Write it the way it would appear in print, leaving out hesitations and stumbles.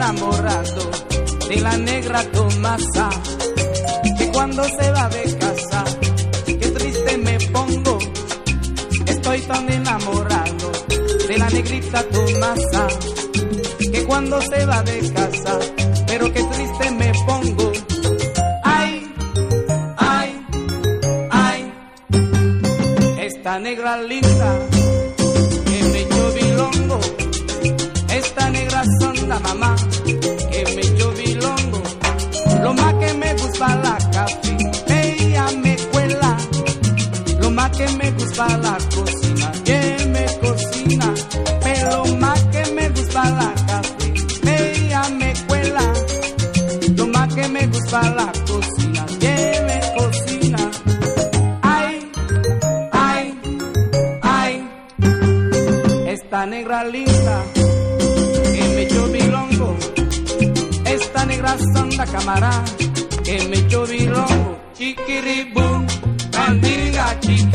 enamorado de la negra Tomasa, que cuando se va de casa, qué triste me pongo. Estoy tan enamorado de la negrita Tomasa, que cuando se va de casa, pero qué triste me pongo. Ay, ay, ay, esta negra linda que me echó bilongo, esta negra sonda mamá que me echó bilongo. Lo más que me gusta la café, ella me cuela. Lo más que me gusta la cocina, que me cocina. Pero lo más que me gusta la café, ella me cuela. Lo más que me gusta la cocina, que me cocina. Ay, ay, ay, esta negra linda que me echó bilongo, esta negra sonda camarada que me echó bilongo. Chiquiribum, candiga chiquiribum.